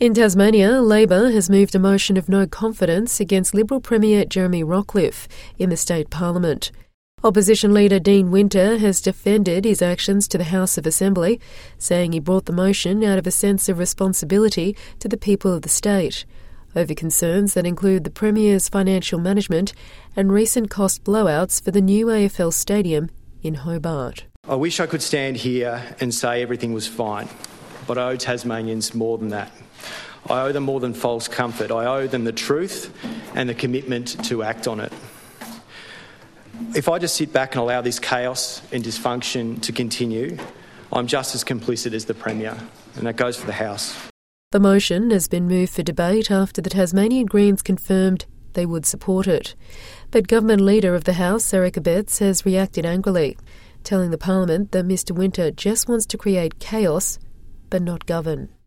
In Tasmania, Labor has moved a motion of no confidence against Liberal Premier Jeremy Rockliff in the state parliament. Opposition leader Dean Winter has defended his actions to the House of Assembly, saying he brought the motion out of a sense of responsibility to the people of the state, over concerns that include the Premier's financial management and recent cost blowouts for the new AFL stadium in Hobart. I wish I could stand here and say everything was fine, but I owe Tasmanians more than that. I owe them more than false comfort. I owe them the truth and the commitment to act on it. If I just sit back and allow this chaos and dysfunction to continue, I'm just as complicit as the Premier, and that goes for the House. The motion has been moved for debate after the Tasmanian Greens confirmed they would support it. But Government Leader of the House, Eric Abetz, has reacted angrily, telling the Parliament that Mr Winter just wants to create chaos but not govern.